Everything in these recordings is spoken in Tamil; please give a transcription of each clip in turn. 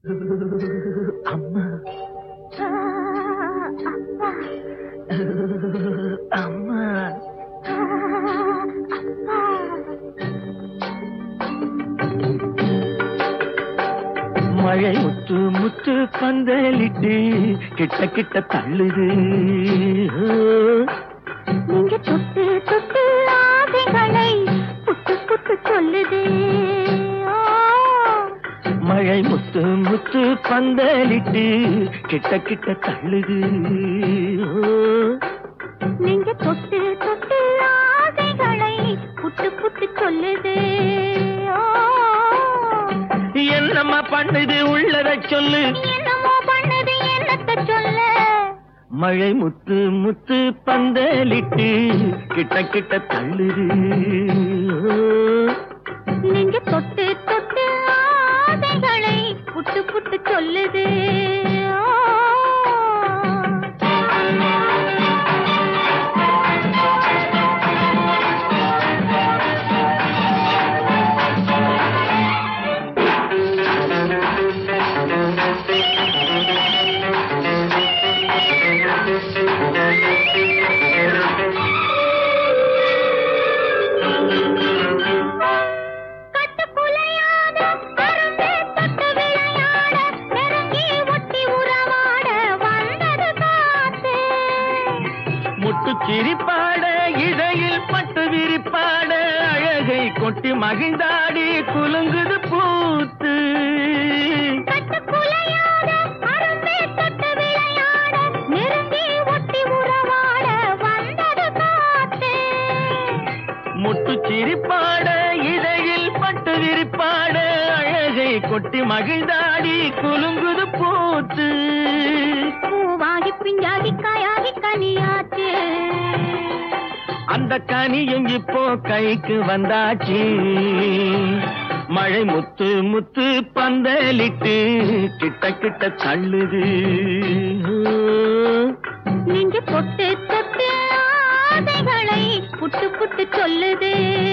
அம்மா அம்மா மழை முத்து முத்து பந்தலிட்டு கிட்ட கிட்ட தள்ளுது. நீங்க தொட்டு தொட்டு ஆசைகளை புட்டு புட்டு சொல்லுது. மழை முத்து முத்து பந்தலிட்டு கிட்ட கிட்ட தள்ளுது. நீங்க தொட்டு தொட்டு ஆசைகளை புட்டு புட்டு சொல்லுது. என்னம்மா பண்ணுது உள்ளத சொல்லு. என்னமோ பண்ணுது என்னத்த சொல்ல. மழை முத்து முத்து பந்தலிட்டு கிட்ட கிட்ட தள்ளுது. நீங்க தொட்டு தொட்டு ஆசைகளை புட்டு புட்டு சொல்லுது. சிரிப்பாட இடையில் பட்டு விரிப்பாட அழகை கொட்டி மகிழ்ந்தாடி குலுங்குது பூத்து. முட்டு சிரிப்பாட இடையில் பட்டு விரிப்பாட அழகை கொட்டி மகிழ்ந்தாடி குலுங்குது பூத்து. பூவாகி பிஞ்சாகி காயாகி கனியாச்சு. அந்த கனியும் இப்போ கைக்கு வந்தாச்சு. மழை முத்து முத்து பந்தலிட்டு கிட்ட கிட்ட தள்ளுது. நீங்க தொட்டு தொட்டு ஆசைகளை புட்டு புட்டு சொல்லுது.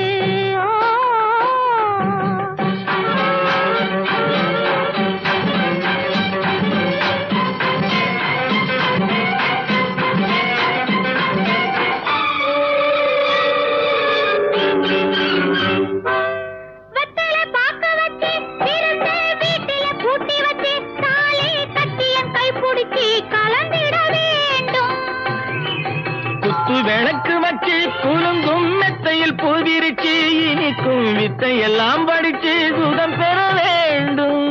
விளக்கு வச்சு குலுங்கும் மெத்தையில் பூவிரிச்சு இனிக்கும் வித்தை எல்லாம் படிச்சு சுகம் பெற வேண்டும்.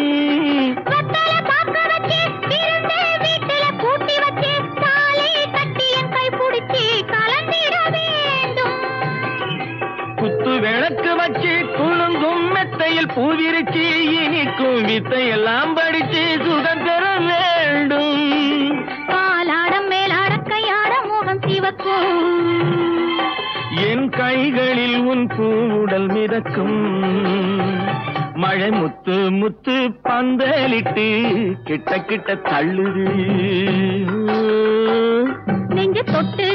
குத்து விளக்கு வச்சு குலுங்கும் மெத்தையில் பூவிரிச்சு இனிக்கும் வித்தை எல்லாம் படிச்சு சுகம் பெற வேண்டும். பாலாடம் மேலாட கையாட மோகம் சிவக்கும். என் கைகளில் உன் பூவுடல் மிதக்கும். மழை முத்து முத்து பந்தலிட்டு கிட்ட கிட்ட தள்ளுது. நெஞ்சு தொட்டு